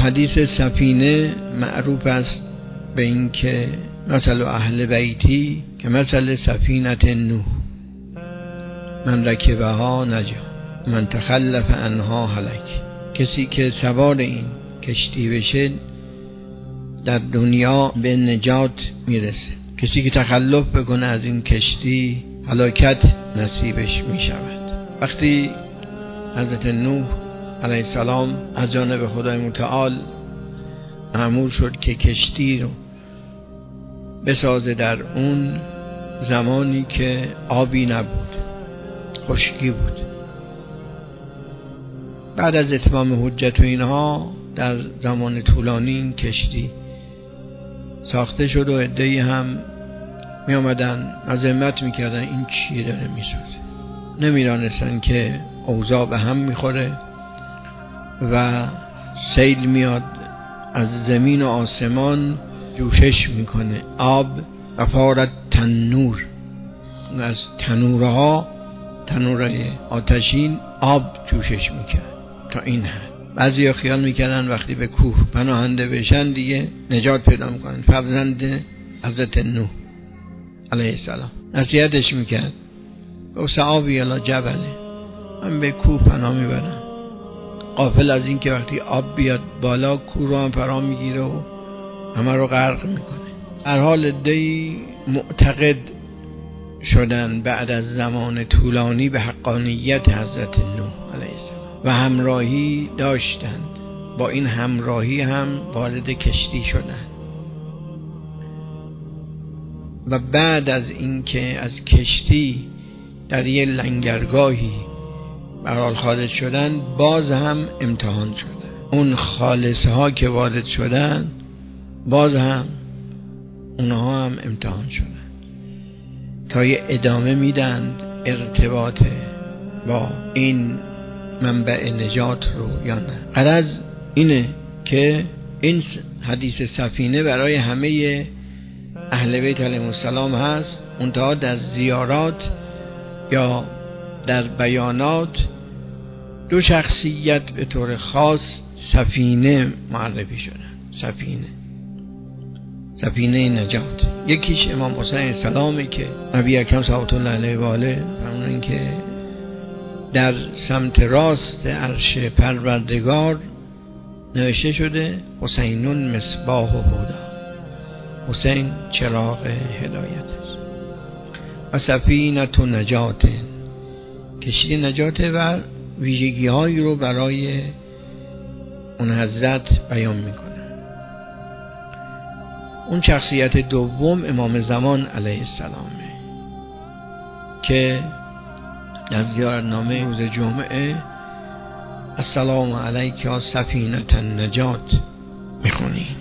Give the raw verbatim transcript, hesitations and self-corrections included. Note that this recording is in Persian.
حدیث سفینه معروف است به این که مثل اهل بیتی که مثل سفینه نوح، من رکبها نجا من تخلف عنها هلک. کسی که سوار این کشتی بشه در دنیا به نجات میرسه، کسی که تخلف بکنه از این کشتی هلاکت نصیبش میشود. وقتی حضرت نوح علیه السلام از جانب خدای متعال مأمور شد که کشتی رو بسازه در اون زمانی که آبی نبود، خشکی بود، بعد از اتمام حجت و اینها در زمان طولانی این کشتی ساخته شد و عده‌ای هم می آمدن مذمت می کردن این چی داره می سازه. نمی دانستن که اوضاع به هم می خوره و سیل میاد از زمین و آسمان جوشش میکنه، آب و فارت تنور، از تنورها تنورهای آتشین آب جوشش میکرد تا این حد. بعضی ها خیال میکردن وقتی به کوه پناهنده بشن دیگه نجات پیدا میکنن. فرزند حضرت نوح علیه السلام نصیحتش میکرد، گفت سآوی الی جبل، من به کوه پناه میبرم، غافل از این که وقتی آب بیاد بالا کوه رو هم فرا میگیره و همه رو غرق میکنه. هر حال دی معتقد شدن بعد از زمان طولانی به حقانیت حضرت نوح علیه السلام و همراهی داشتند، با این همراهی هم وارد کشتی شدند و بعد از اینکه از کشتی در یک لنگرگاهی برحال خارج شدن باز هم امتحان شدن. اون خالصه ها که وارد شدن باز هم اونها هم امتحان شدن تا یه ادامه میدند ارتباط با این منبع نجات رو یا نه. غرض اینه که این حدیث سفینه برای همه اهل بیت علیهم السلام هست، منتها در زیارات یا در بیانات دو شخصیت به طور خاص سفینه معرفی شدن. سفینه سفینه نجات. یکیش امام حسین علیه السلامی که نبی اکرم صلوات الله علیه و آله فرمودن که در سمت راست عرش پروردگار نوشته شده حسینون مصباح و هدا، حسین چراغ هدایت است. و سفینه نجات، کشتی نجات و ویژگی هایی رو برای اون حضرت بیان میکنه. اون شخصیت دوم امام زمان علیه السلامه که در زیارتنامه روز جمعه السلام علیک یا سفینه النجات میخونی.